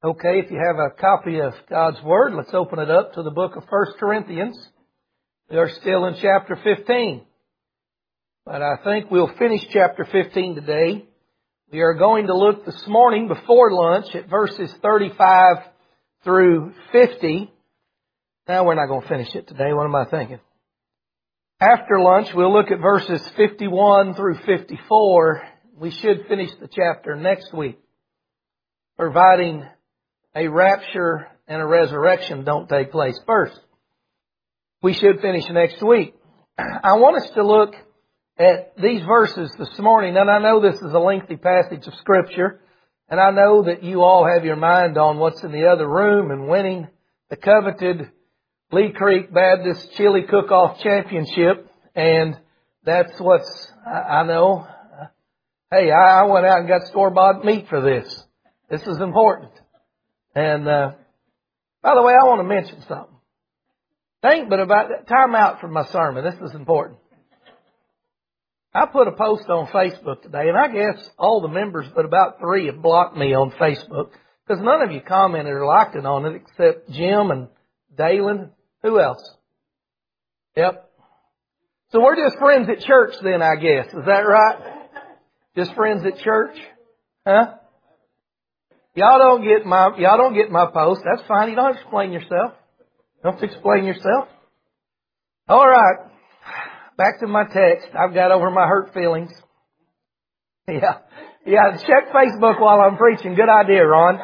Okay, if you have a copy of God's Word, let's open it up to the book of 1 Corinthians. We are still in chapter 15. But I think we'll finish chapter 15 today. We are going to look this morning before lunch at verses 35 through 50. Now we're not going to finish it today. What am I thinking? After lunch, we'll look at verses 51 through 54. We should finish the chapter next week, providing a rapture and a resurrection don't take place first. We should finish next week. I want us to look at these verses this morning, and I know this is a lengthy passage of Scripture, and I know that you all have your mind on what's in the other room and winning the coveted Lee Creek Baptist Chili Cook-Off Championship, and that's what's, I know. Hey, I went out and got store-bought meat for this. This is important. And, by the way, I want to mention something. Think but about that. Time out from my sermon. This is important. I put a post on Facebook today, and I guess all the members, but about 3 have blocked me on Facebook because none of you commented or liked it on it except Jim and Dalen. Who else? Yep. So we're just friends at church then, I guess. Is that right? Just friends at church? Huh? Y'all don't get my post. That's fine. You don't have to explain yourself. You don't have to explain yourself. All right. Back to my text. I've got over my hurt feelings. Yeah. Check Facebook while I'm preaching. Good idea, Ron.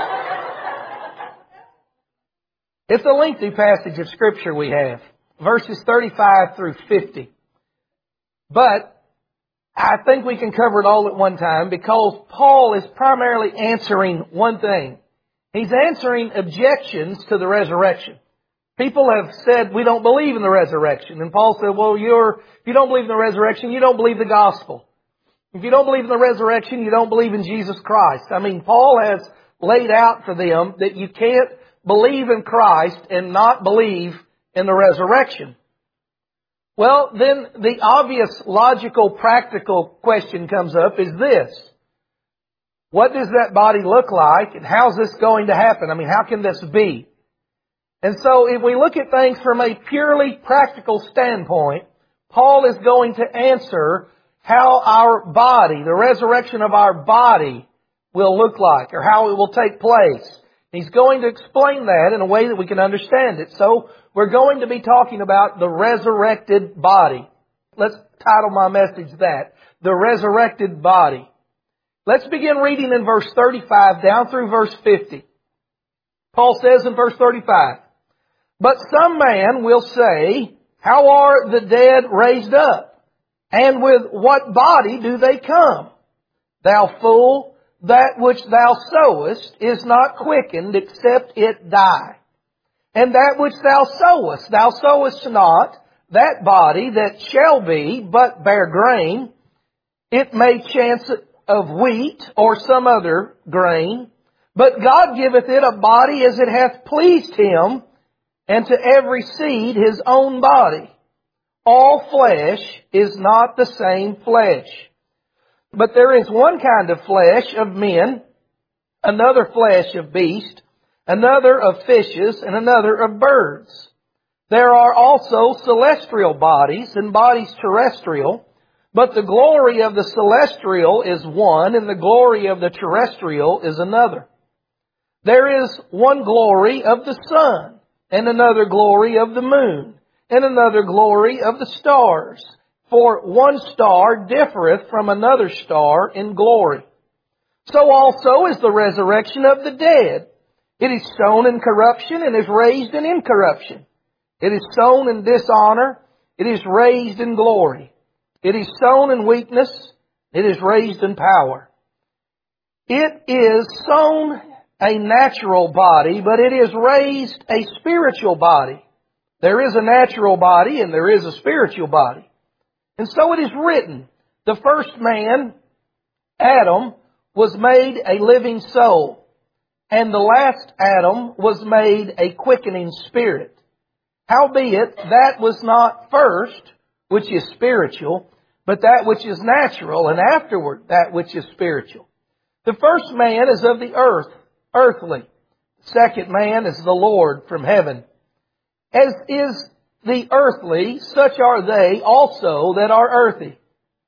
It's a lengthy passage of Scripture we have. Verses 35 through 50. But I think we can cover it all at one time because Paul is primarily answering one thing. He's answering objections to the resurrection. People have said, we don't believe in the resurrection. And Paul said, well, if you don't believe in the resurrection, you don't believe the gospel. If you don't believe in the resurrection, you don't believe in Jesus Christ. I mean, Paul has laid out for them that you can't believe in Christ and not believe in the resurrection. Well, then the obvious, logical, practical question comes up is this. What does that body look like and how's this going to happen? I mean, how can this be? And so if we look at things from a purely practical standpoint, Paul is going to answer how our body, the resurrection of our body, will look like or how it will take place. He's going to explain that in a way that we can understand it. So we're going to be talking about the resurrected body. Let's title my message that, the resurrected body. Let's begin reading in verse 35 down through verse 50. Paul says in verse 35, but some man will say, how are the dead raised up? And with what body do they come? Thou fool, that which thou sowest is not quickened except it die. And that which thou sowest not that body that shall be, but bear grain. It may chance of wheat or some other grain. But God giveth it a body as it hath pleased Him, and to every seed his own body. All flesh is not the same flesh. But there is one kind of flesh of men, another flesh of beasts, another of fishes, and another of birds. There are also celestial bodies and bodies terrestrial, but the glory of the celestial is one, and the glory of the terrestrial is another. There is one glory of the sun, and another glory of the moon, and another glory of the stars. For one star differeth from another star in glory. So also is the resurrection of the dead. It is sown in corruption and is raised in incorruption. It is sown in dishonor. It is raised in glory. It is sown in weakness. It is raised in power. It is sown a natural body, but it is raised a spiritual body. There is a natural body and there is a spiritual body. And so it is written, the first man, Adam, was made a living soul, and the last Adam was made a quickening spirit. Howbeit, that was not first, which is spiritual, but that which is natural, and afterward that which is spiritual. The first man is of the earth, earthly. The second man is the Lord from heaven. As is the earthly, such are they also that are earthy.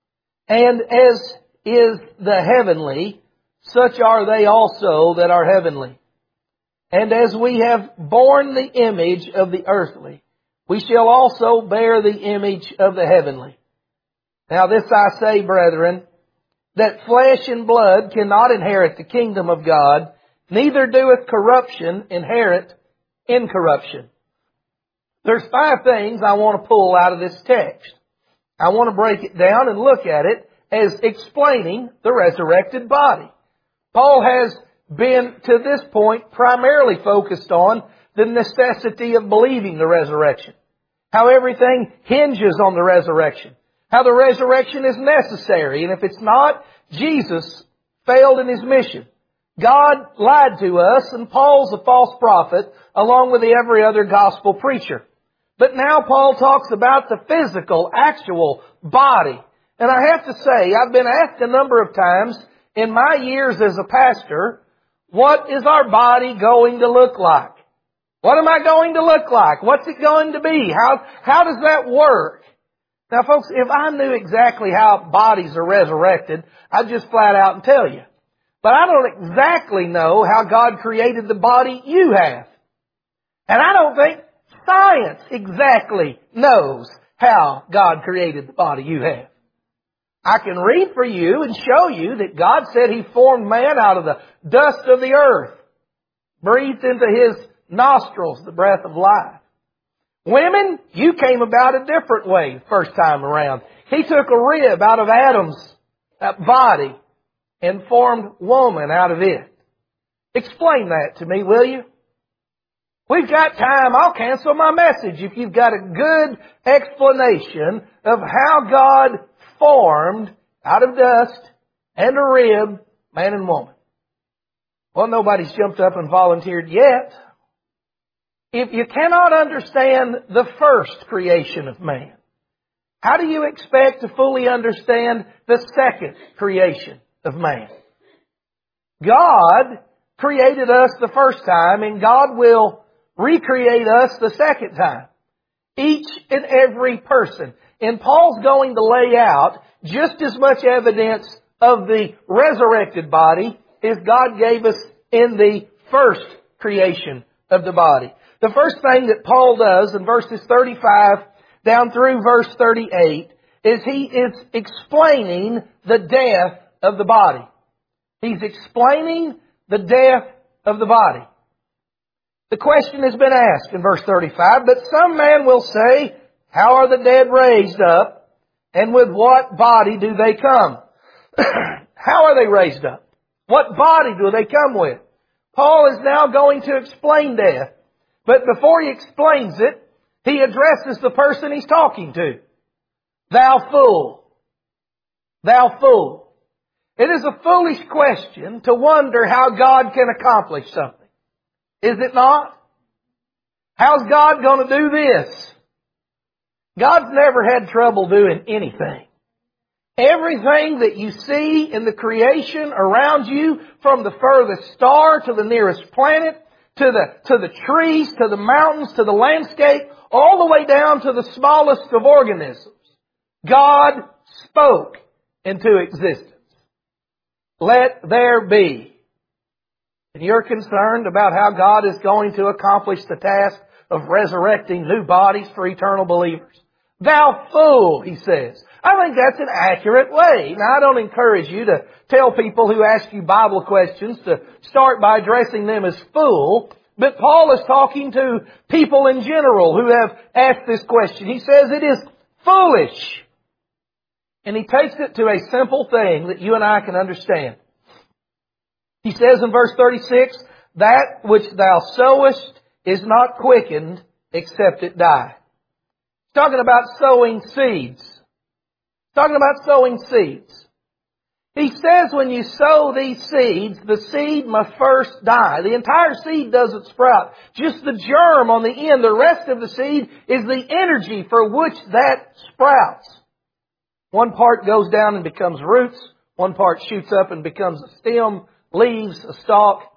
And as is the heavenly, such are they also that are heavenly. And as we have borne the image of the earthly, we shall also bear the image of the heavenly. Now this I say, brethren, that flesh and blood cannot inherit the kingdom of God, neither doeth corruption inherit incorruption. There's 5 things I want to pull out of this text. I want to break it down and look at it as explaining the resurrected body. Paul has been, to this point, primarily focused on the necessity of believing the resurrection. How everything hinges on the resurrection. How the resurrection is necessary. And if it's not, Jesus failed in His mission. God lied to us, and Paul's a false prophet, along with every other gospel preacher. But now Paul talks about the physical, actual body. And I have to say, I've been asked a number of times in my years as a pastor, what is our body going to look like? What am I going to look like? What's it going to be? How does that work? Now folks, if I knew exactly how bodies are resurrected, I'd just flat out and tell you. But I don't exactly know how God created the body you have. And I don't think science exactly knows how God created the body you have. I can read for you and show you that God said He formed man out of the dust of the earth, breathed into his nostrils the breath of life. Women, you came about a different way the first time around. He took a rib out of Adam's body and formed woman out of it. Explain that to me, will you? We've got time. I'll cancel my message if you've got a good explanation of how God formed out of dust and a rib, man and woman. Well, nobody's jumped up and volunteered yet. If you cannot understand the first creation of man, how do you expect to fully understand the second creation of man? God created us the first time, and God will recreate us the second time. Each and every person. And Paul's going to lay out just as much evidence of the resurrected body as God gave us in the first creation of the body. The first thing that Paul does in verses 35 down through verse 38 is he is explaining the death of the body. He's explaining the death of the body. The question has been asked in verse 35, but some man will say, how are the dead raised up, and with what body do they come? How are they raised up? What body do they come with? Paul is now going to explain death. But before he explains it, he addresses the person he's talking to. Thou fool. Thou fool. It is a foolish question to wonder how God can accomplish something. Is it not? How's God going to do this? God's never had trouble doing anything. Everything that you see in the creation around you, from the furthest star to the nearest planet, to the trees, to the mountains, to the landscape, all the way down to the smallest of organisms, God spoke into existence. Let there be. And you're concerned about how God is going to accomplish the task of resurrecting new bodies for eternal believers. Thou fool, he says. I think that's an accurate way. Now, I don't encourage you to tell people who ask you Bible questions to start by addressing them as fool. But Paul is talking to people in general who have asked this question. He says it is foolish. And he takes it to a simple thing that you and I can understand. He says in verse 36, that which thou sowest is not quickened except it die. He's talking about sowing seeds. Talking about sowing seeds. He says when you sow these seeds, the seed must first die. The entire seed doesn't sprout. Just the germ on the end. The rest of the seed is the energy for which that sprouts. One part goes down and becomes roots. One part shoots up and becomes a stem, leaves, a stalk.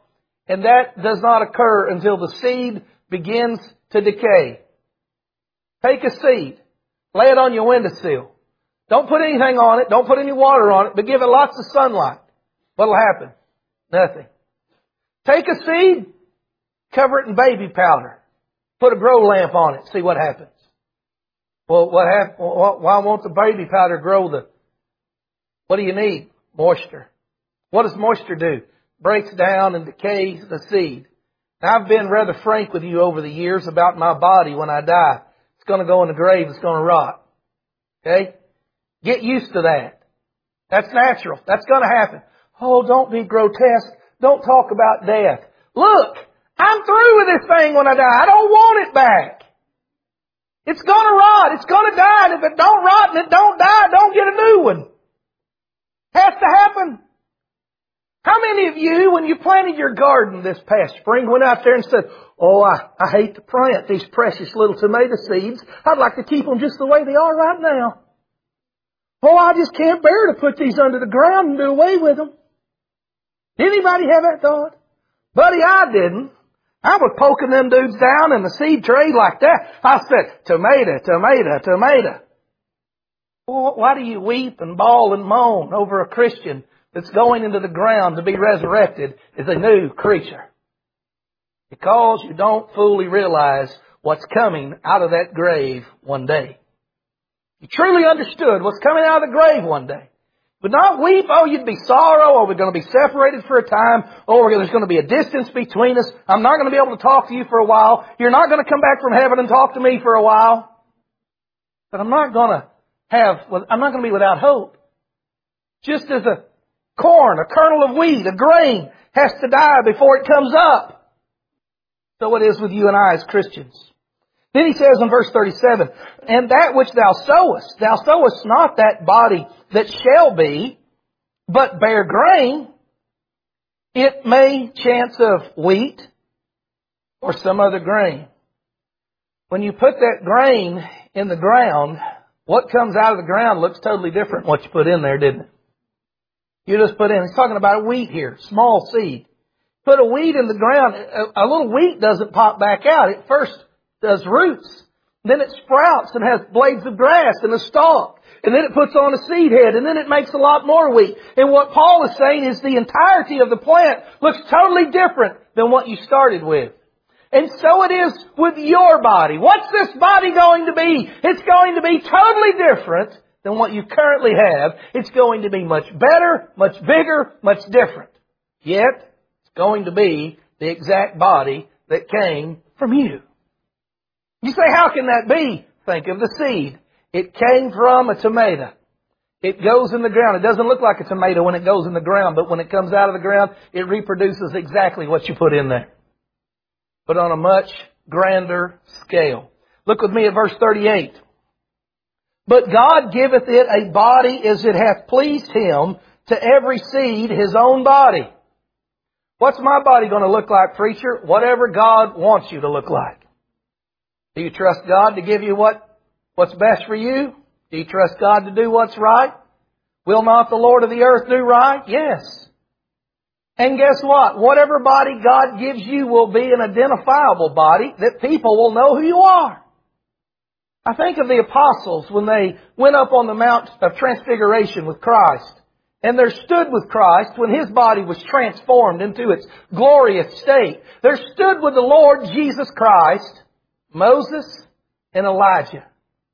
And that does not occur until the seed begins to decay. Take a seed. Lay it on your windowsill. Don't put anything on it. Don't put any water on it. But give it lots of sunlight. What'll happen? Nothing. Take a seed. Cover it in baby powder. Put a grow lamp on it. See what happens. Well, why won't the baby powder grow what do you need? Moisture. What does moisture do? Breaks down and decays the seed. Now, I've been rather frank with you over the years about my body when I die. It's going to go in the grave. It's going to rot. Okay? Get used to that. That's natural. That's going to happen. Oh, don't be grotesque. Don't talk about death. Look, I'm through with this thing when I die. I don't want it back. It's going to rot. It's going to die. And if it don't rot and it don't die, don't get a new one. Has to happen. How many of you, when you planted your garden this past spring, went out there and said, oh, I hate to plant these precious little tomato seeds. I'd like to keep them just the way they are right now. Oh, I just can't bear to put these under the ground and do away with them. Did anybody have that thought? Buddy, I didn't. I was poking them dudes down in the seed tray like that. I said, tomato, tomato, tomato. Well, why do you weep and bawl and moan over a Christian that's going into the ground to be resurrected as a new creature? Because you don't fully realize what's coming out of that grave one day. You truly understood what's coming out of the grave one day. Would not weep, oh, you'd be sorrow, or we're going to be separated for a time, or there's going to be a distance between us. I'm not going to be able to talk to you for a while. You're not going to come back from heaven and talk to me for a while. But I'm not going to be without hope. Just as a corn, a kernel of wheat, a grain has to die before it comes up. So it is with you and I as Christians. Then he says in verse 37, and that which thou sowest not that body that shall be, but bear grain, it may chance of wheat or some other grain. When you put that grain in the ground, what comes out of the ground looks totally different from what you put in there, didn't it? You just put in, he's talking about wheat here, small seed. Put a wheat in the ground, a little wheat doesn't pop back out. It first does roots. Then it sprouts and has blades of grass and a stalk. And then it puts on a seed head. And then it makes a lot more wheat. And what Paul is saying is the entirety of the plant looks totally different than what you started with. And so it is with your body. What's this body going to be? It's going to be totally different than what you currently have. It's going to be much better, much bigger, much different. Yet, it's going to be the exact body that came from you. You say, how can that be? Think of the seed. It came from a tomato. It goes in the ground. It doesn't look like a tomato when it goes in the ground, but when it comes out of the ground, it reproduces exactly what you put in there. But on a much grander scale. Look with me at verse 38. But God giveth it a body as it hath pleased Him, to every seed his own body. What's my body going to look like, preacher? Whatever God wants you to look like. Do you trust God to give you what's best for you? Do you trust God to do what's right? Will not the Lord of the earth do right? Yes. And guess what? Whatever body God gives you will be an identifiable body that people will know who you are. I think of the apostles when they went up on the Mount of Transfiguration with Christ. And there stood with Christ when His body was transformed into its glorious state. There stood with the Lord Jesus Christ Moses and Elijah.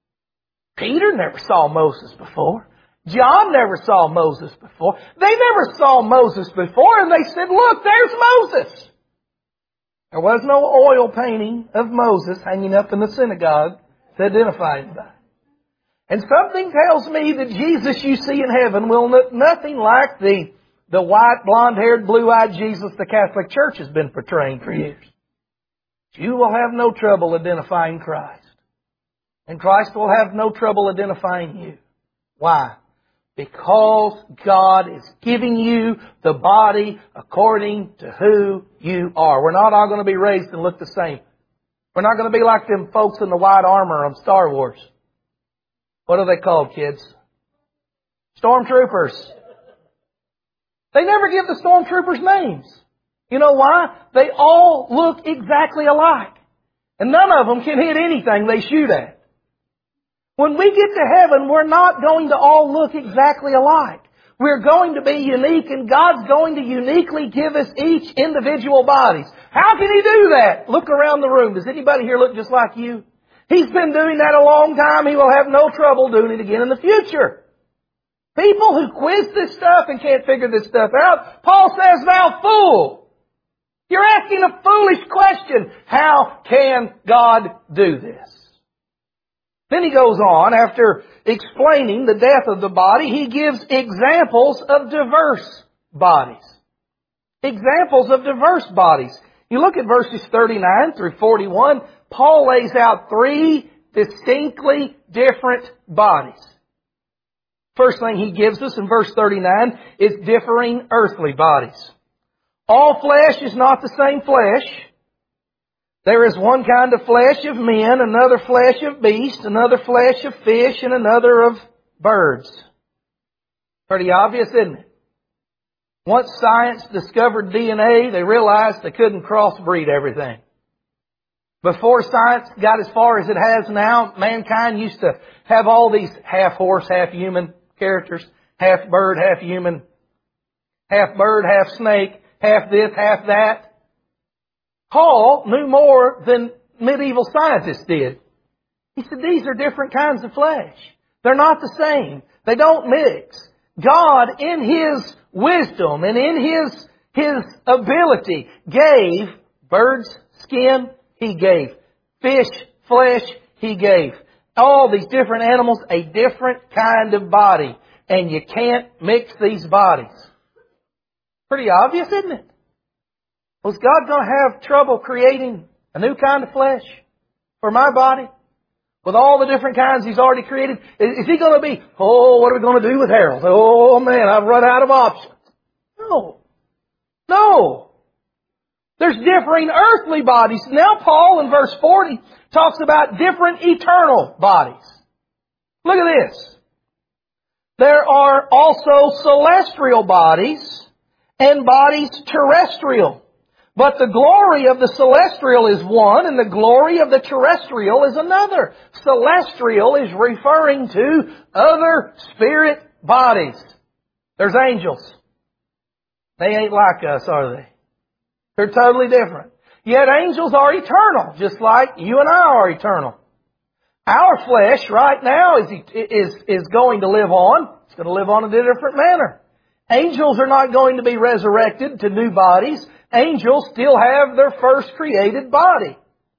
Peter never saw Moses before. John never saw Moses before. They never saw Moses before, and they said, look, there's Moses. There was no oil painting of Moses hanging up in the synagogue to identify him by. And something tells me that Jesus you see in heaven will look nothing like the white, blonde-haired, blue-eyed Jesus the Catholic Church has been portraying for years. You will have no trouble identifying Christ. And Christ will have no trouble identifying you. Why? Because God is giving you the body according to who you are. We're not all going to be raised and look the same. We're not going to be like them folks in the white armor of Star Wars. What are they called, kids? Stormtroopers. They never give the stormtroopers names. You know why? They all look exactly alike. And none of them can hit anything they shoot at. When we get to heaven, we're not going to all look exactly alike. We're going to be unique, and God's going to uniquely give us each individual bodies. How can He do that? Look around the room. Does anybody here look just like you? He's been doing that a long time. He will have no trouble doing it again in the future. People who quiz this stuff and can't figure this stuff out, Paul says, "Thou fool! You're asking a foolish question. How can God do this?" Then he goes on, after explaining the death of the body, he gives examples of diverse bodies. Examples of diverse bodies. You look at verses 39 through 41, Paul lays out three distinctly different bodies. First thing he gives us in verse 39 is differing earthly bodies. All flesh is not the same flesh. There is one kind of flesh of men, another flesh of beasts, another flesh of fish, and another of birds. Pretty obvious, isn't it? Once science discovered DNA, they realized they couldn't crossbreed everything. Before science got as far as it has now, mankind used to have all these half horse, half human characters, half bird, half human, half bird, half snake, half this, half that. Paul knew more than medieval scientists did. He said, these are different kinds of flesh. They're not the same. They don't mix. God, in His wisdom and in His ability, gave birds skin. He gave fish flesh. He gave all these different animals a different kind of body. And you can't mix these bodies. Pretty obvious, isn't it? Was God going to have trouble creating a new kind of flesh for my body? With all the different kinds He's already created? Is He going to be, oh, what are we going to do with Harold? Oh man, I've run out of options. No. No. There's differing earthly bodies. Now Paul in verse 40 talks about different eternal bodies. Look at this. There are also celestial bodies and bodies terrestrial. But the glory of the celestial is one, and the glory of the terrestrial is another. Celestial is referring to other spirit bodies. There's angels. They ain't like us, are they? They're totally different. Yet angels are eternal, just like you and I are eternal. Our flesh right now is going to live on. It's going to live on in a different manner. Angels are not going to be resurrected to new bodies. Angels still have their first created body.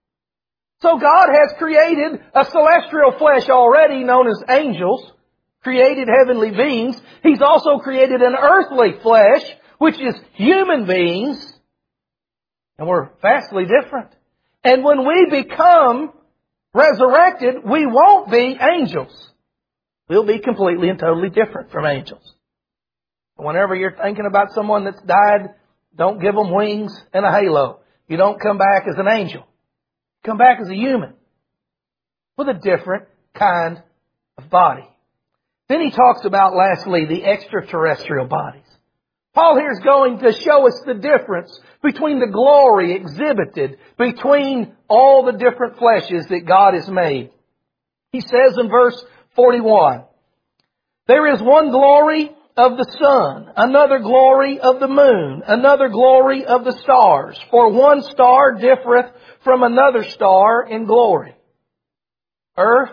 So God has created a celestial flesh already known as angels, created heavenly beings. He's also created an earthly flesh, which is human beings. And we're vastly different. And when we become resurrected, we won't be angels. We'll be completely and totally different from angels. Whenever you're thinking about someone that's died, don't give them wings and a halo. You don't come back as an angel. Come back as a human with a different kind of body. Then he talks about, lastly, the extraterrestrial bodies. Paul here is going to show us the difference between the glory exhibited between all the different fleshes that God has made. He says in verse 41, there is one glory of the sun, another glory of the moon, another glory of the stars. For one star differeth from another star in glory. Earth,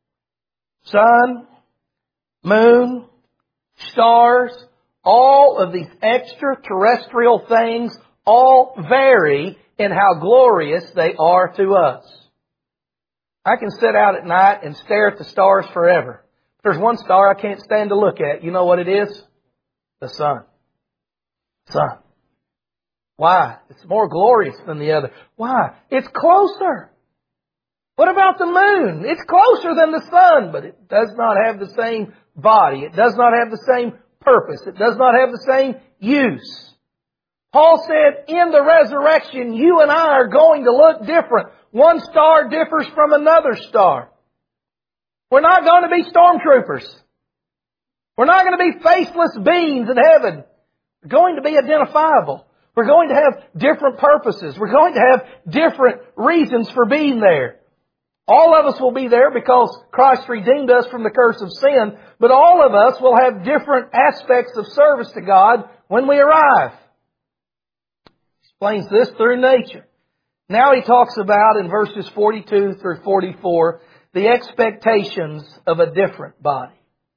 sun, moon, stars, all of these extraterrestrial things all vary in how glorious they are to us. I can sit out at night and stare at the stars forever. There's one star I can't stand to look at. You know what it is? The sun. Sun. Why? It's more glorious than the other. Why? It's closer. What about the moon? It's closer than the sun, but it does not have the same body. It does not have the same purpose. It does not have the same use. Paul said, in the resurrection, you and I are going to look different. One star differs from another star. We're not going to be stormtroopers. We're not going to be faceless beings in heaven. We're going to be identifiable. We're going to have different purposes. We're going to have different reasons for being there. All of us will be there because Christ redeemed us from the curse of sin, but all of us will have different aspects of service to God when we arrive. He explains this through nature. Now he talks about in verses 42 through 44 the expectations of a different body.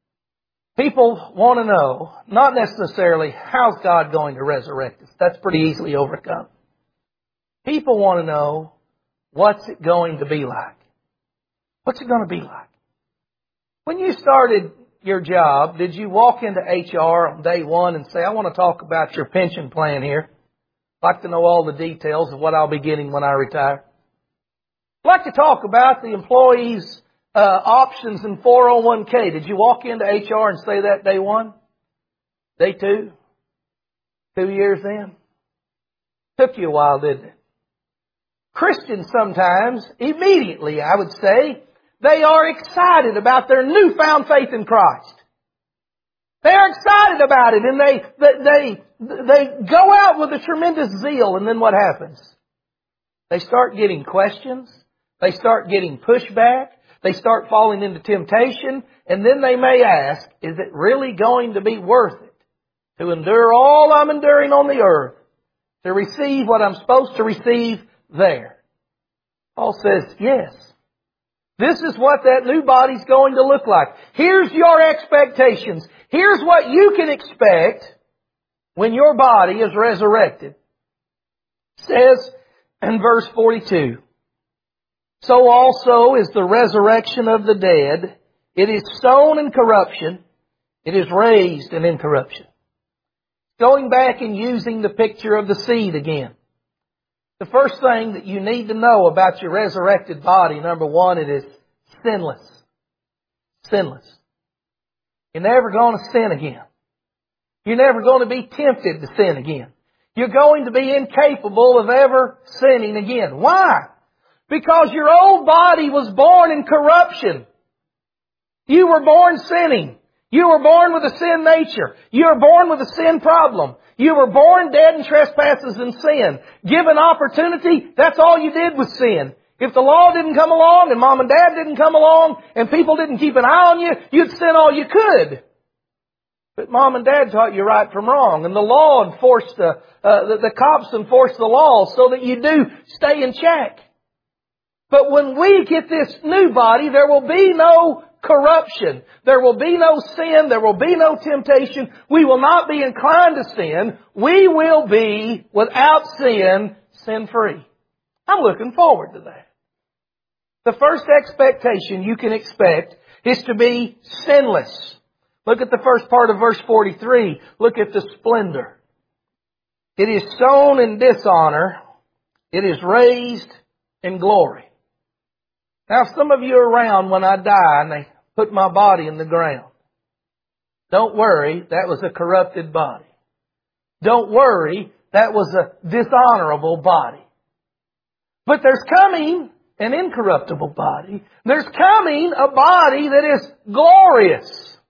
People want to know, not necessarily how's God going to resurrect us. That's pretty easily overcome. People want to know, what's it going to be like? What's it going to be like? When you started your job, did you walk into HR on day one and say, I want to talk about your pension plan here? I'd like to know all the details of what I'll be getting when I retire. I'd like to talk about the employees' options in 401k. Did you walk into HR and say that day one? Day two? 2 years in? Took you a while, didn't it? Christians sometimes, immediately I would say, they are excited about their newfound faith in Christ. They are excited about it and they go out with a tremendous zeal, and then what happens? They start getting questions. They start getting pushback. They start falling into temptation, and then they may ask, is it really going to be worth it to endure all I'm enduring on the earth to receive what I'm supposed to receive there? Paul says, yes. This is what that new body's going to look like. Here's your expectations. Here's what you can expect when your body is resurrected. It says in verse 42, so also is the resurrection of the dead. It is sown in corruption. It is raised in incorruption. Going back and using the picture of the seed again. The first thing that you need to know about your resurrected body, number one, it is sinless. Sinless. You're never going to sin again. You're never going to be tempted to sin again. You're going to be incapable of ever sinning again. Why? Because your old body was born in corruption. You were born sinning. You were born with a sin nature. You were born with a sin problem. You were born dead in trespasses and sin. Given opportunity, that's all you did was sin. If the law didn't come along and mom and dad didn't come along and people didn't keep an eye on you, you'd sin all you could. But mom and dad taught you right from wrong, and the law enforced the cops enforced the law so that you do stay in check. But when we get this new body, there will be no corruption. There will be no sin. There will be no temptation. We will not be inclined to sin. We will be, without sin, sin-free. I'm looking forward to that. The first expectation you can expect is to be sinless. Look at the first part of verse 43. Look at the splendor. It is sown in dishonor. It is raised in glory. Now, some of you are around when I die and they put my body in the ground. Don't worry, that was a corrupted body. Don't worry, that was a dishonorable body. But there's coming an incorruptible body. There's coming a body that is glorious.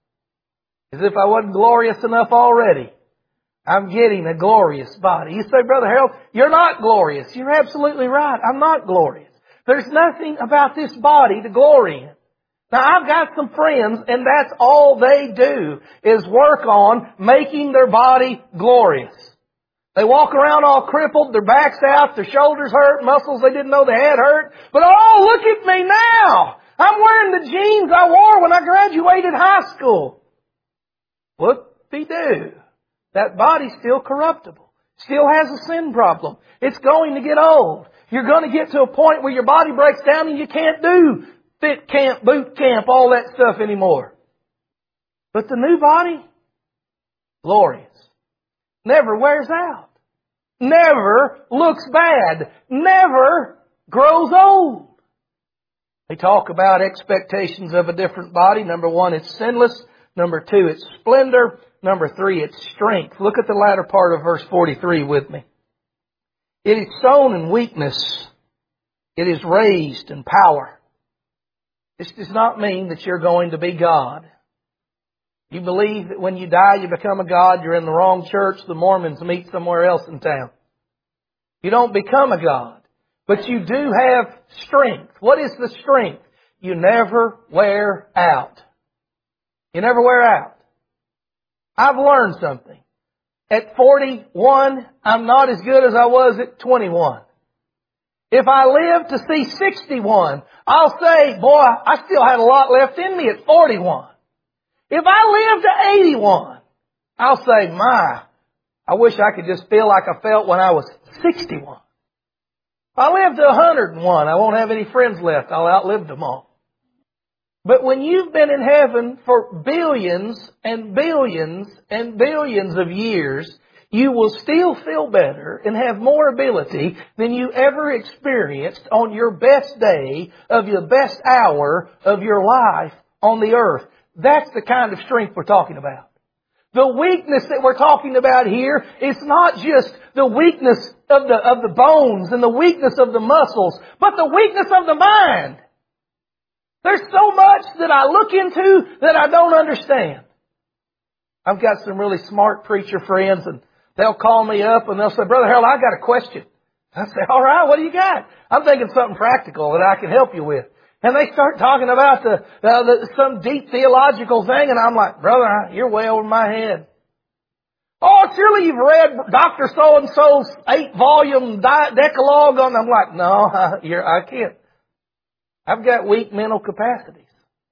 As if I wasn't glorious enough already. I'm getting a glorious body. You say, Brother Harold, you're not glorious. You're absolutely right. I'm not glorious. There's nothing about this body to glory in. Now, I've got some friends, and that's all they do is work on making their body glorious. They walk around all crippled, their back's out, their shoulders hurt, muscles they didn't know they had hurt. But oh, look at me now! I'm wearing the jeans I wore when I graduated high school. Whoop-de-doo. That body's still corruptible. Still has a sin problem. It's going to get old. You're going to get to a point where your body breaks down and you can't do fit camp, boot camp, all that stuff anymore. But the new body, glorious. Never wears out. Never looks bad. Never grows old. They talk about expectations of a different body. Number one, it's sinless. Number two, it's splendor. Number three, it's strength. Look at the latter part of verse 43 with me. It is sown in weakness. It is raised in power. This does not mean that you're going to be God. You believe that when you die you become a god, you're in the wrong church, the Mormons meet somewhere else in town. You don't become a god, but you do have strength. What is the strength? You never wear out. You never wear out. I've learned something. At 41, I'm not as good as I was at 21. If I live to see 61, I'll say, boy, I still had a lot left in me at 41. If I live to 81, I'll say, I wish I could just feel like I felt when I was 61. If I live to 101, I won't have any friends left. I'll outlive them all. But when you've been in heaven for billions and billions and billions of years, you will still feel better and have more ability than you ever experienced on your best day of your best hour of your life on the earth. That's the kind of strength we're talking about. The weakness that we're talking about here is not just the weakness of the bones and the weakness of the muscles, but the weakness of the mind. There's so much that I look into that I don't understand. I've got some really smart preacher friends, and they'll call me up and they'll say, Brother Harold, I got a question. I say, all right, what do you got? I'm thinking something practical that I can help you with. And they start talking about some deep theological thing, and I'm like, brother, you're way over my head. Oh, surely you've read Dr. So-and-so's 8-volume Decalogue on. I'm like, no, I can't. I've got weak mental capacities.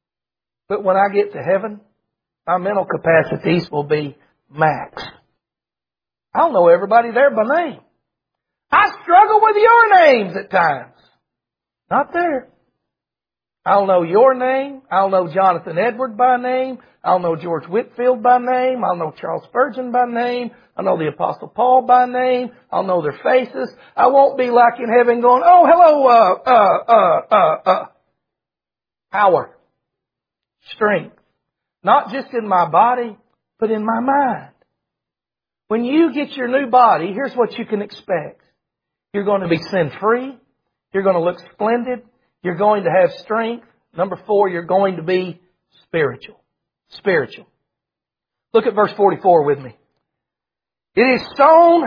But when I get to heaven, my mental capacities will be max. I'll know everybody there by name. I struggle with your names at times. Not there. I'll know your name. I'll know Jonathan Edward by name. I'll know George Whitefield by name. I'll know Charles Spurgeon by name. I'll know the Apostle Paul by name. I'll know their faces. I won't be like in heaven going, oh, hello, power, strength. Not just in my body, but in my mind. When you get your new body, here's what you can expect. You're going to be sin-free. You're going to look splendid. You're going to have strength. Number 4, you're going to be spiritual. Spiritual. Look at verse 44 with me. It is sown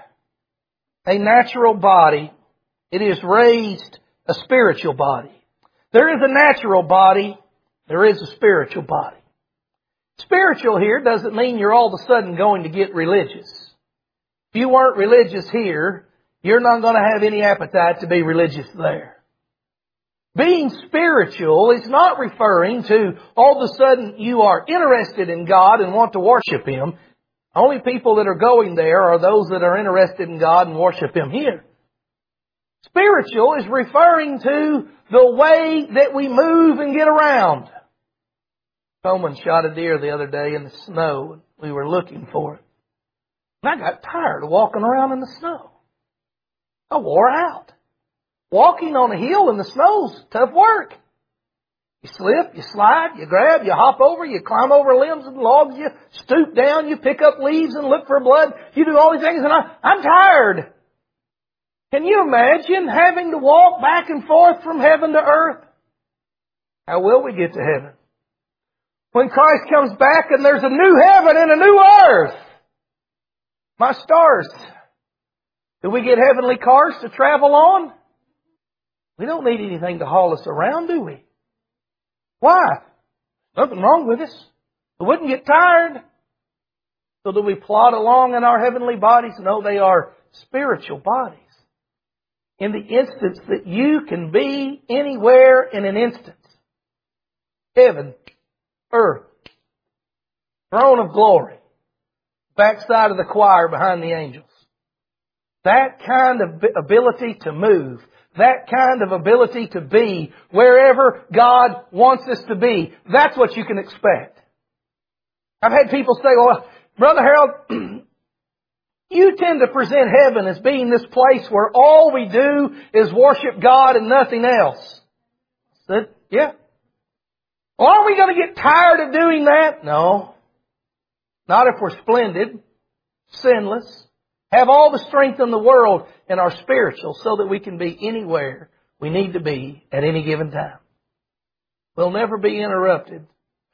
a natural body. It is raised a spiritual body. There is a natural body. There is a spiritual body. Spiritual here doesn't mean you're all of a sudden going to get religious. If you weren't religious here, you're not going to have any appetite to be religious there. Being spiritual is not referring to all of a sudden you are interested in God and want to worship Him. Only people that are going there are those that are interested in God and worship Him here. Spiritual is referring to the way that we move and get around. Coleman shot a deer the other day in the snow. We were looking for it. And I got tired of walking around in the snow. I wore out. Walking on a hill in the snow's tough work. You slip, you slide, you grab, you hop over, you climb over limbs and logs, you stoop down, you pick up leaves and look for blood. You do all these things and I'm tired. Can you imagine having to walk back and forth from heaven to earth? How will we get to heaven? When Christ comes back and there's a new heaven and a new earth. My stars. Do we get heavenly cars to travel on? We don't need anything to haul us around, do we? Why? Nothing wrong with us. We wouldn't get tired. So do we plod along in our heavenly bodies? No, they are spiritual bodies. In the instance that you can be anywhere in an instance. Heaven, earth, throne of glory, backside of the choir behind the angels. That kind of ability to move, that kind of ability to be wherever God wants us to be, that's what you can expect. I've had people say, well, Brother Harold, you tend to present heaven as being this place where all we do is worship God and nothing else. I said, yeah. Well, aren't we going to get tired of doing that? No. Not if we're splendid, sinless, have all the strength in the world and are spiritual so that we can be anywhere we need to be at any given time. We'll never be interrupted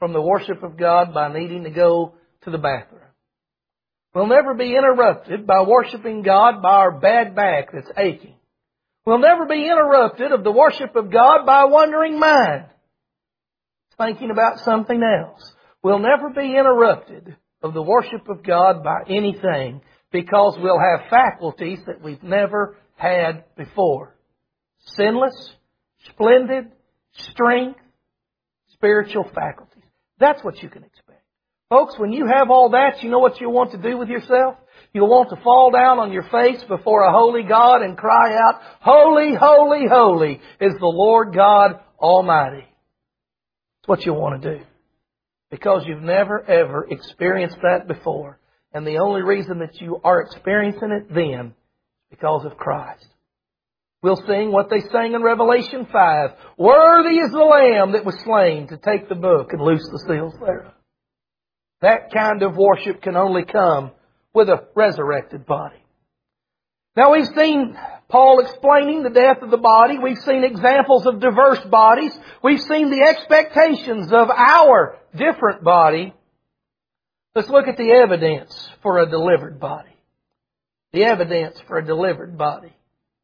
from the worship of God by needing to go to the bathroom. We'll never be interrupted by worshiping God by our bad back that's aching. We'll never be interrupted of the worship of God by a wandering mind, thinking about something else. We'll never be interrupted of the worship of God by anything, because we'll have faculties that we've never had before. Sinless, splendid, strength, spiritual faculties. That's what you can expect. Folks, when you have all that, you know what you want to do with yourself? You'll want to fall down on your face before a holy God and cry out, "Holy, holy, holy is the Lord God Almighty." That's what you'll want to do. Because you've never ever experienced that before. And the only reason that you are experiencing it then is because of Christ. We'll sing what they sang in Revelation 5. "Worthy is the Lamb that was slain to take the book and loose the seals thereof." That kind of worship can only come with a resurrected body. Now we've seen Paul explaining the death of the body. We've seen examples of diverse bodies. We've seen the expectations of our different body. Let's look at the evidence for a delivered body. The evidence for a delivered body.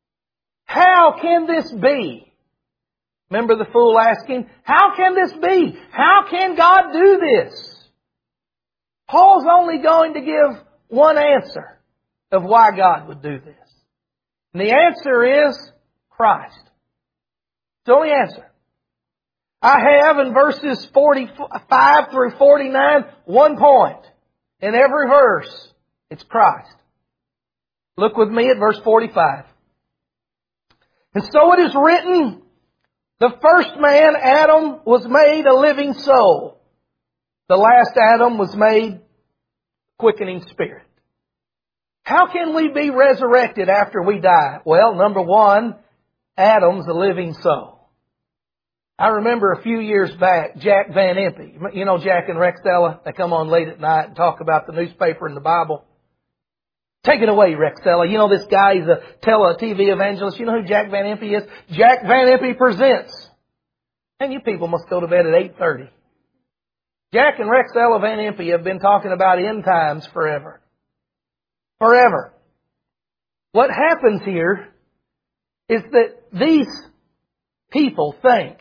How can this be? Remember the fool asking, how can this be? How can God do this? Paul's only going to give one answer of why God would do this. And the answer is Christ. It's the only answer. I have in verses 45 through 49 one point. In every verse, it's Christ. Look with me at verse 45. "And so it is written, the first man, Adam, was made a living soul. The last Adam was made quickening spirit." How can we be resurrected after we die? Well, number one, Adam's a living soul. I remember a few years back, Jack Van Impe. You know Jack and Rexella? They come on late at night and talk about the newspaper and the Bible. Take it away, Rexella. You know this guy, he's a TV evangelist. You know who Jack Van Impe is? Jack Van Impe presents. And you people must go to bed at 8:30. Jack and Rexella Van Impe have been talking about end times forever. Forever. What happens here is that these people think,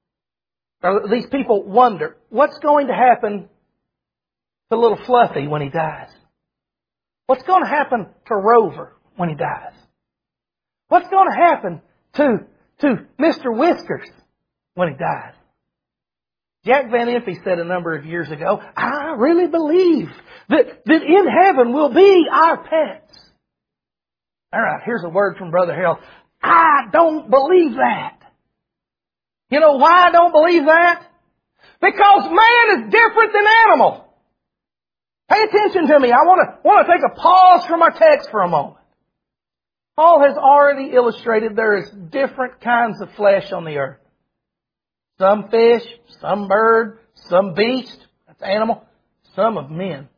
or these people wonder, what's going to happen to little Fluffy when he dies? What's going to happen to Rover when he dies? What's going to happen to Mr. Whiskers when he dies? Jack Van Impe said a number of years ago, "I really believe that in heaven will be our pets." All right, here's a word from Brother Harold. I don't believe that. You know why I don't believe that? Because man is different than animal. Pay attention to me. I want to take a pause from our text for a moment. Paul has already illustrated there is different kinds of flesh on the earth. Some fish, some bird, some beast, that's animal, some of men.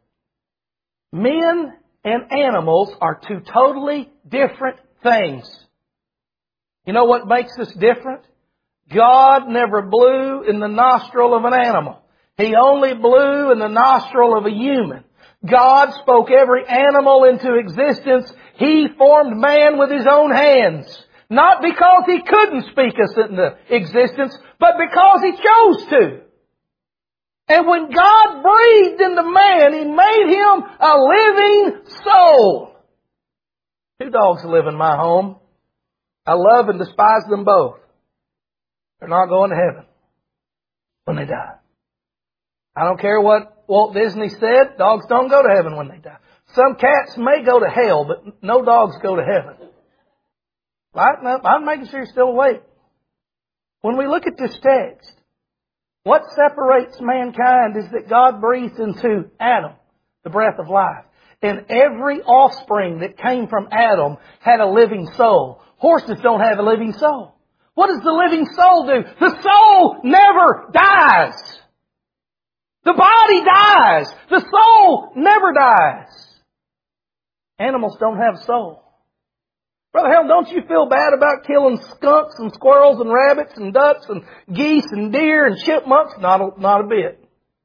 Men and animals are two totally different things. You know what makes us different? God never blew in the nostril of an animal. He only blew in the nostril of a human. God spoke every animal into existence. He formed man with His own hands. Not because He couldn't speak us into existence, but because He chose to. And when God breathed into man, He made him a living soul. 2 dogs live in my home. I love and despise them both. They're not going to heaven when they die. I don't care what Walt Disney said. Dogs don't go to heaven when they die. Some cats may go to hell, but no dogs go to heaven. Right? Now, I'm making sure you're still awake. When we look at this text, what separates mankind is that God breathed into Adam the breath of life. And every offspring that came from Adam had a living soul. Horses don't have a living soul. What does the living soul do? The soul never dies. The body dies. The soul never dies. Animals don't have a soul. Brother Helen, don't you feel bad about killing skunks and squirrels and rabbits and ducks and geese and deer and chipmunks? Not a bit.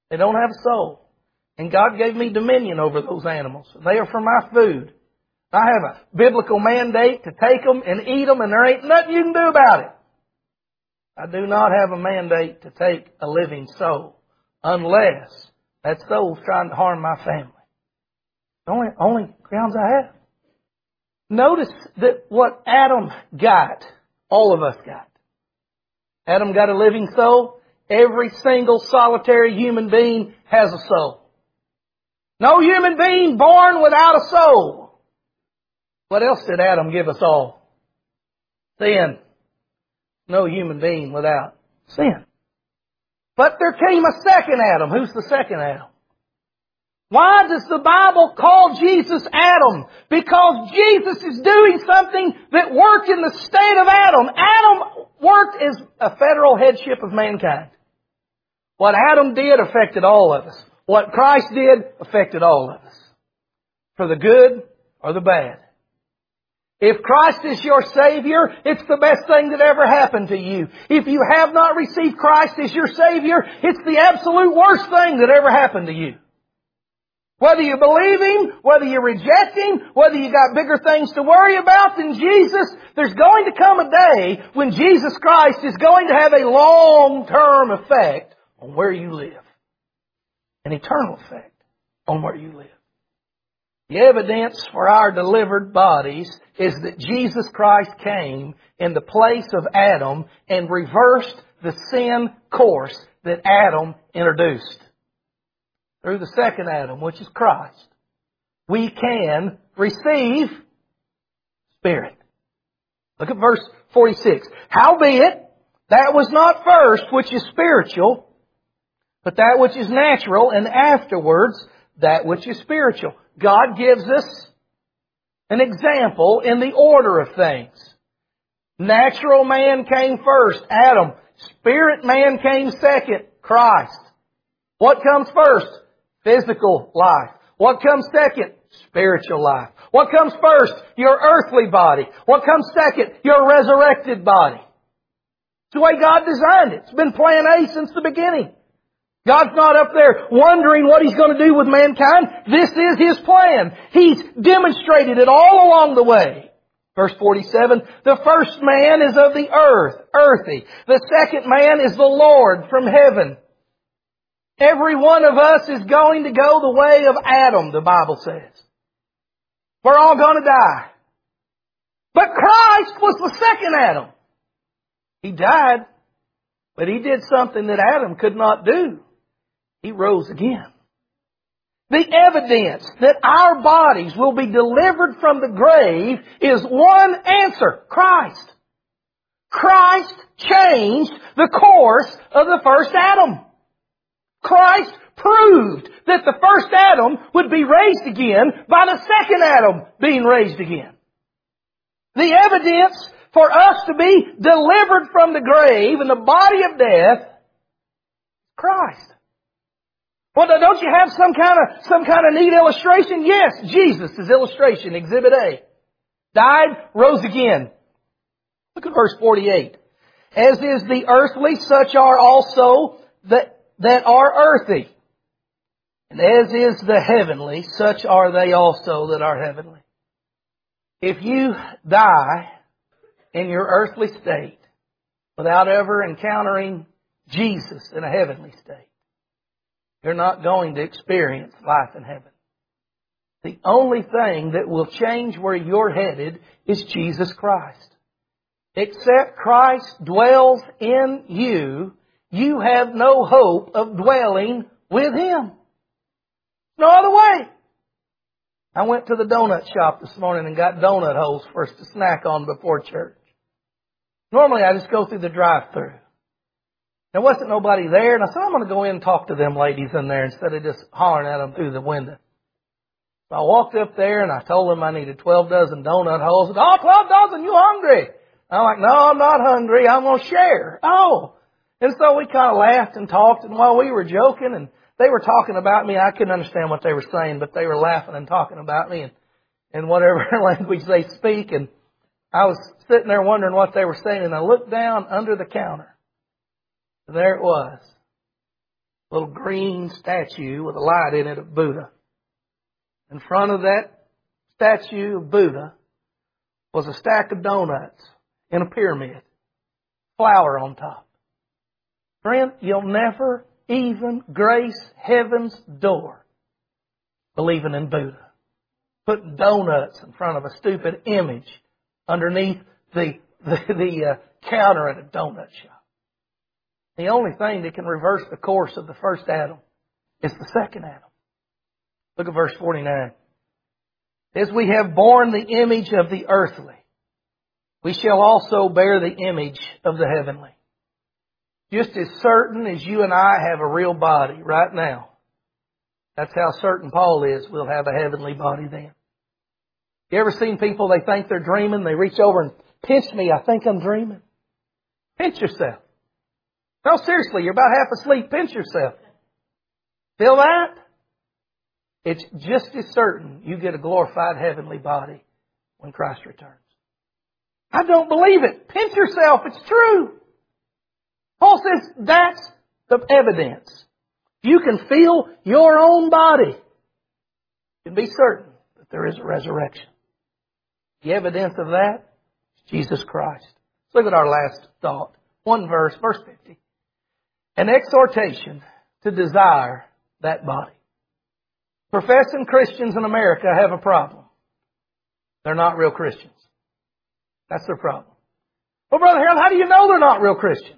They don't have a soul. And God gave me dominion over those animals. They are for my food. I have a biblical mandate to take them and eat them, and there ain't nothing you can do about it. I do not have a mandate to take a living soul unless that soul's trying to harm my family. Only grounds I have. Notice that what Adam got, all of us got. Adam got a living soul. Every single solitary human being has a soul. No human being born without a soul. What else did Adam give us all? Sin. No human being without sin. But there came a second Adam. Who's the second Adam? Why does the Bible call Jesus Adam? Because Jesus is doing something that worked in the state of Adam. Adam worked as a federal headship of mankind. What Adam did affected all of us. What Christ did affected all of us. For the good or the bad. If Christ is your Savior, it's the best thing that ever happened to you. If you have not received Christ as your Savior, it's the absolute worst thing that ever happened to you. Whether you believe Him, whether you reject Him, whether you got bigger things to worry about than Jesus, there's going to come a day when Jesus Christ is going to have a long-term effect on where you live. An eternal effect on where you live. The evidence for our delivered bodies is that Jesus Christ came in the place of Adam and reversed the sin course that Adam introduced. Through the second Adam, which is Christ, we can receive Spirit. Look at verse 46. Howbeit, that was not first which is spiritual, but that which is natural, and afterwards that which is spiritual. God gives us an example in the order of things. Natural man came first, Adam. Spirit man came second, Christ. What comes first? Physical life. What comes second? Spiritual life. What comes first? Your earthly body. What comes second? Your resurrected body. It's the way God designed it. It's been plan A since the beginning. God's not up there wondering what He's going to do with mankind. This is His plan. He's demonstrated it all along the way. Verse 47, the first man is of the earth, earthy. The second man is the Lord from heaven. Every one of us is going to go the way of Adam, the Bible says. We're all going to die. But Christ was the second Adam. He died, but He did something that Adam could not do. He rose again. The evidence that our bodies will be delivered from the grave is one answer: Christ. Christ changed the course of the first Adam. Christ proved that the first Adam would be raised again by the second Adam being raised again. The evidence for us to be delivered from the grave and the body of death, Christ. Well, don't you have some kind of neat illustration? Yes, Jesus is illustration, Exhibit A. Died, rose again. Look at verse 48. As is the earthly, such are also that are earthy. And as is the heavenly, such are they also that are heavenly. If you die in your earthly state without ever encountering Jesus in a heavenly state, you're not going to experience life in heaven. The only thing that will change where you're headed is Jesus Christ. Except Christ dwells in you, you have no hope of dwelling with Him. No other way. I went to the donut shop this morning and got donut holes for us to snack on before church. Normally I just go through the drive-thru. There wasn't nobody there, and I said, I'm going to go in and talk to them ladies in there instead of just hollering at them through the window. So I walked up there and I told them I needed 12 dozen donut holes. Oh, 12 dozen, you hungry? I'm like, no, I'm not hungry. I'm going to share. Oh. And so we kind of laughed and talked, and while we were joking and they were talking about me, I couldn't understand what they were saying, but they were laughing and talking about me in whatever language they speak. And I was sitting there wondering what they were saying, and I looked down under the counter. There it was. little green statue with a light in it of Buddha. In front of that statue of Buddha was a stack of donuts in a pyramid, flour on top. Friend, you'll never even grace heaven's door believing in Buddha. Putting donuts in front of a stupid image underneath the counter at a donut shop. The only thing that can reverse the course of the first Adam is the second Adam. Look at verse 49. As we have borne the image of the earthly, we shall also bear the image of the heavenly. Just as certain as you and I have a real body right now, that's how certain Paul is we'll have a heavenly body then. You ever seen people, they think they're dreaming, they reach over and pinch me, I think I'm dreaming. Pinch yourself. No, seriously, you're about half asleep, pinch yourself. Feel that? It's just as certain you get a glorified heavenly body when Christ returns. I don't believe it. Pinch yourself, it's true. Paul says that's the evidence. You can feel your own body. You can be certain that there is a resurrection. The evidence of that is Jesus Christ. Let's look at our last thought. One verse, verse 50. An exhortation to desire that body. Professing Christians in America have a problem. They're not real Christians. That's their problem. Well, Brother Harold, how do you know they're not real Christians?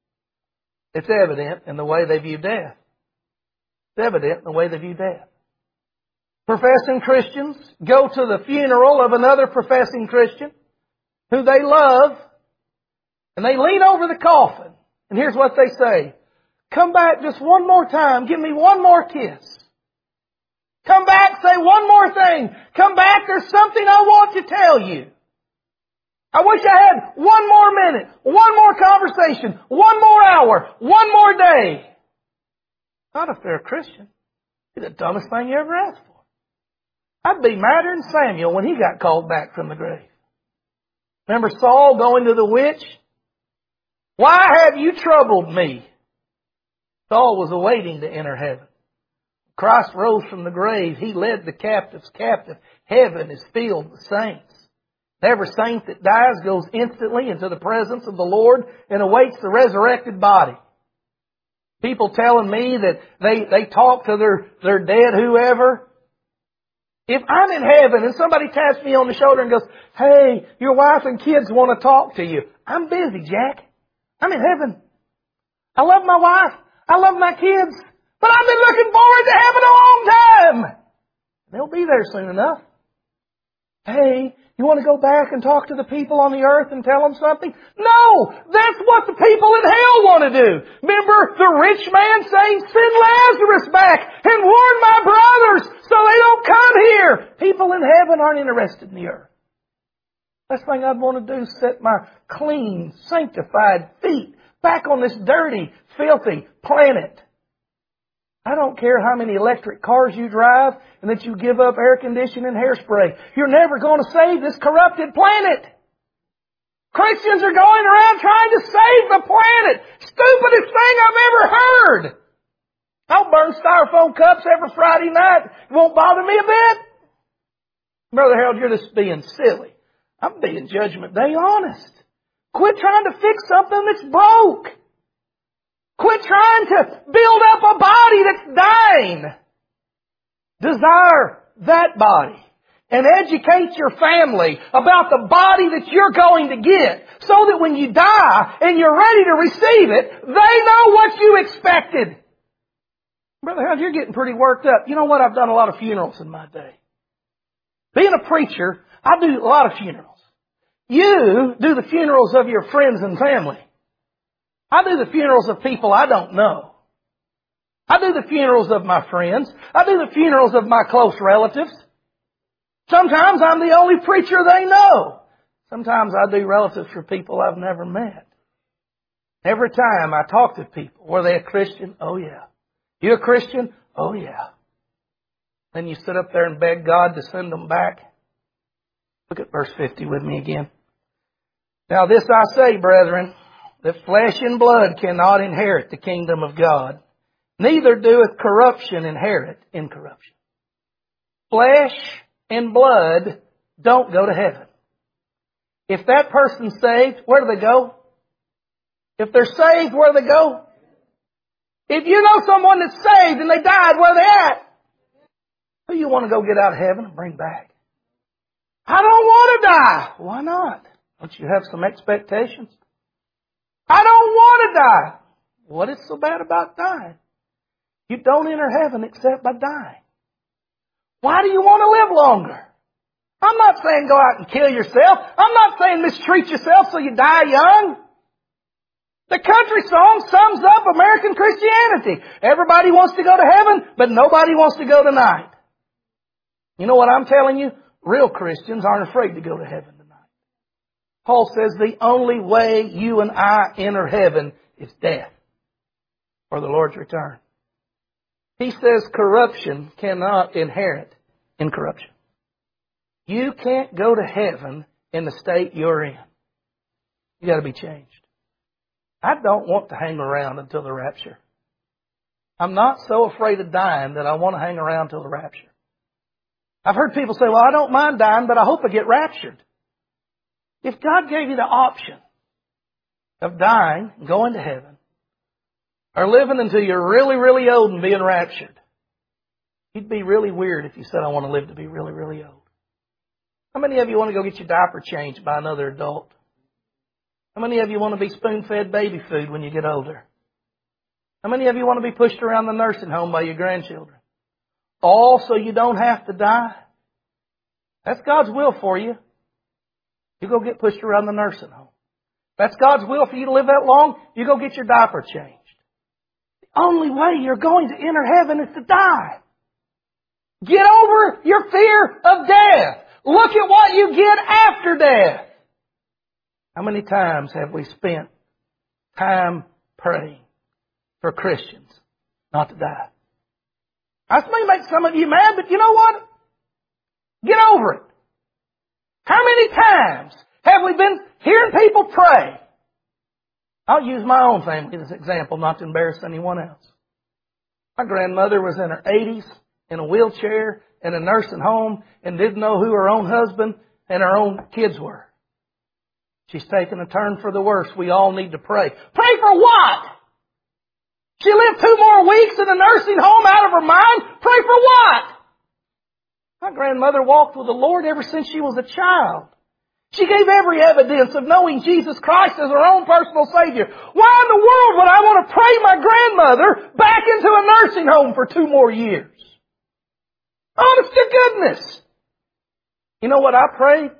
It's evident in the way they view death. It's evident in the way they view death. Professing Christians go to the funeral of another professing Christian who they love, and they lean over the coffin. And here's what they say. Come back just one more time. Give me one more kiss. Come back, say one more thing. Come back, there's something I want to tell you. I wish I had one more minute, one more conversation, one more hour, one more day. Not if they're a Christian. It's the dumbest thing you ever asked for. I'd be madder than Samuel when he got called back from the grave. Remember Saul going to the witch? Why have you troubled me? Saul was awaiting to enter heaven. Christ rose from the grave. He led the captives captive. Heaven is filled with saints. Every saint that dies goes instantly into the presence of the Lord and awaits the resurrected body. People telling me that they talk to their dead whoever. If I'm in heaven and somebody taps me on the shoulder and goes, hey, your wife and kids want to talk to you. I'm busy, Jack. I'm in heaven. I love my wife. I love my kids. But I've been looking forward to heaven a long time. They'll be there soon enough. Hey, you want to go back and talk to the people on the earth and tell them something? No! That's what the people in hell want to do. Remember the rich man saying, send Lazarus back and warn my brothers so they don't come here. People in heaven aren't interested in the earth. Last thing I'd want to do is set my clean, sanctified feet back on this dirty, filthy planet. I don't care how many electric cars you drive and that you give up air conditioning and hairspray. You're never going to save this corrupted planet. Christians are going around trying to save the planet. Stupidest thing I've ever heard. I'll burn styrofoam cups every Friday night. It won't bother me a bit. Brother Harold, you're just being silly. I'm being Judgment Day honest. Quit trying to fix something that's broke. Quit trying to build up a body that's dying. Desire that body. And educate your family about the body that you're going to get. So that when you die and you're ready to receive it, they know what you expected. Brother Harold, you're getting pretty worked up. You know what? I've done a lot of funerals in my day. Being a preacher, I do a lot of funerals. You do the funerals of your friends and family. I do the funerals of people I don't know. I do the funerals of my friends. I do the funerals of my close relatives. Sometimes I'm the only preacher they know. Sometimes I do relatives for people I've never met. Every time I talk to people, were they a Christian? Oh yeah. You a Christian? Oh yeah. Then you sit up there and beg God to send them back. Look at verse 50 with me again. Now this I say, brethren, that flesh and blood cannot inherit the kingdom of God, Neither doeth corruption inherit incorruption. Flesh and blood don't go to heaven. If that person's saved, where do they go? If they're saved, where do they go? If you know someone that's saved and they died, where are they at? Who you want to go get out of heaven and bring back? I don't want to die. Why not? Don't you have some expectations? I don't want to die. What is so bad about dying? You don't enter heaven except by dying. Why do you want to live longer? I'm not saying go out and kill yourself. I'm not saying mistreat yourself so you die young. The country song sums up American Christianity. Everybody wants to go to heaven, but nobody wants to go tonight. You know what I'm telling you? Real Christians aren't afraid to go to heaven tonight. Paul says the only way you and I enter heaven is death or the Lord's return. He says corruption cannot inherit incorruption. You can't go to heaven in the state you're in. You got to be changed. I don't want to hang around until the rapture. I'm not so afraid of dying that I want to hang around till the rapture. I've heard people say, well, I don't mind dying, but I hope I get raptured. If God gave you the option of dying and going to heaven, or living until you're really, really old and being raptured, you'd be really weird if you said, I want to live to be really, really old. How many of you want to go get your diaper changed by another adult? How many of you want to be spoon-fed baby food when you get older? How many of you want to be pushed around the nursing home by your grandchildren? All so you don't have to die? That's God's will for you. You go get pushed around the nursing home. That's God's will for you to live that long. You go get your diaper changed. The only way you're going to enter heaven is to die. Get over your fear of death. Look at what you get after death. How many times have we spent time praying for Christians not to die? I may make some of you mad, but you know what? Get over it. How many times have we been hearing people pray? I'll use my own family as an example, not to embarrass anyone else. My grandmother was in her 80s, in a wheelchair, in a nursing home, and didn't know who her own husband and her own kids were. She's taken a turn for the worse. We all need to pray. Pray for what? She lived 2 more weeks in a nursing home out of her mind? Pray for what? My grandmother walked with the Lord ever since she was a child. She gave every evidence of knowing Jesus Christ as her own personal Savior. Why in the world would I want to pray my grandmother back into a nursing home for 2 more years? Honest to goodness. You know what I prayed?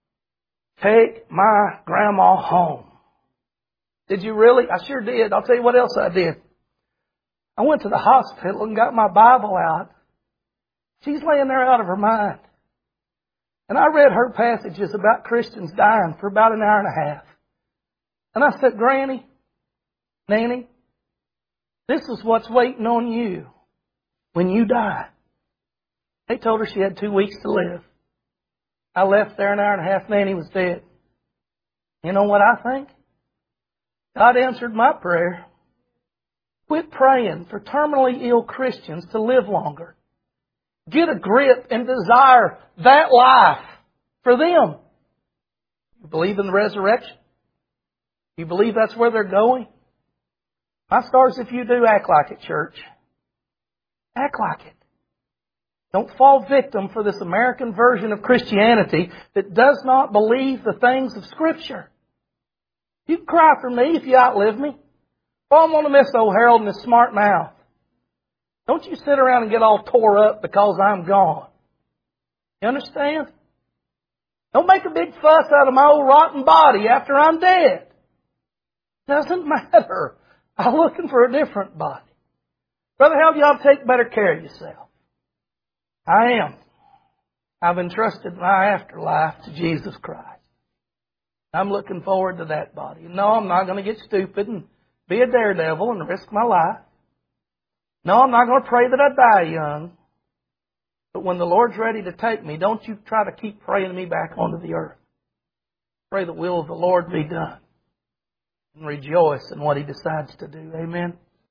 Take my grandma home. Did you really? I sure did. I'll tell you what else I did. I went to the hospital and got my Bible out. She's laying there out of her mind. And I read her passages about Christians dying for about an hour and a half. And I said, Granny, Nanny, this is what's waiting on you when you die. They told her she had 2 weeks to live. I left there an hour and a half, Nanny was dead. You know what I think? God answered my prayer. Quit praying for terminally ill Christians to live longer. Get a grip and desire that life for them. You believe in the resurrection? You believe that's where they're going? My stars, if you do, act like it, church. Act like it. Don't fall victim for this American version of Christianity that does not believe the things of Scripture. You can cry for me if you outlive me. Oh, I'm going to miss old Harold and his smart mouth. Don't you sit around and get all tore up because I'm gone. You understand? Don't make a big fuss out of my old rotten body after I'm dead. Doesn't matter. I'm looking for a different body. Brother, how do y'all take better care of yourself? I am. I've entrusted my afterlife to Jesus Christ. I'm looking forward to that body. No, I'm not going to get stupid and be a daredevil and risk my life. No, I'm not going to pray that I die young. But when the Lord's ready to take me, don't you try to keep praying me back onto the earth. Pray the will of the Lord be done. And rejoice in what He decides to do. Amen.